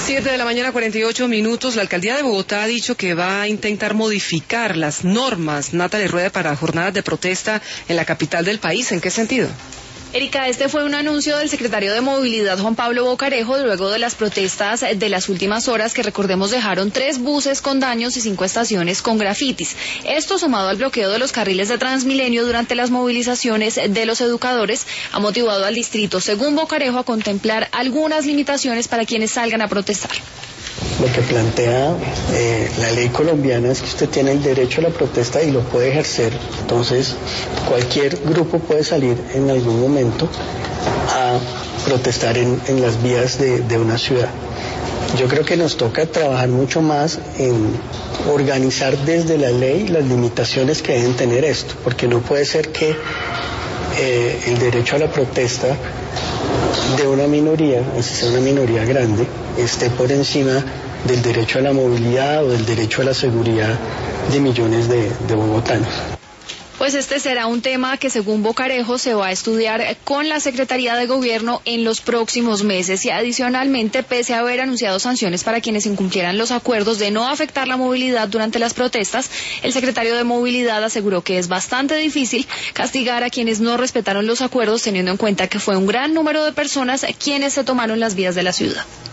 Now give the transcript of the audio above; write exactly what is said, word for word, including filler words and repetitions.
Siete de la mañana, cuarenta y ocho minutos. La alcaldía de Bogotá ha dicho que va a intentar modificar las normas, Natalie Rueda, para jornadas de protesta en la capital del país. ¿En qué sentido? Erika, este fue un anuncio del secretario de Movilidad, Juan Pablo Bocarejo, luego de las protestas de las últimas horas que, recordemos, dejaron tres buses con daños y cinco estaciones con grafitis. Esto, sumado al bloqueo de los carriles de Transmilenio durante las movilizaciones de los educadores, ha motivado al distrito, según Bocarejo, a contemplar algunas limitaciones para quienes salgan a protestar. Lo que plantea eh, la ley colombiana es que usted tiene el derecho a la protesta y lo puede ejercer. Entonces, cualquier grupo puede salir en algún momento a protestar en, en las vías de, de una ciudad. Yo creo que nos toca trabajar mucho más en organizar desde la ley las limitaciones que deben tener esto, porque no puede ser que eh, el derecho a la protesta de una minoría, así sea una minoría grande, esté por encima del derecho a la movilidad o del derecho a la seguridad de millones de, de bogotanos. Pues este será un tema que, según Bocarejo, se va a estudiar con la Secretaría de Gobierno en los próximos meses. Y adicionalmente, pese a haber anunciado sanciones para quienes incumplieran los acuerdos de no afectar la movilidad durante las protestas, el secretario de Movilidad aseguró que es bastante difícil castigar a quienes no respetaron los acuerdos, teniendo en cuenta que fue un gran número de personas quienes se tomaron las vías de la ciudad.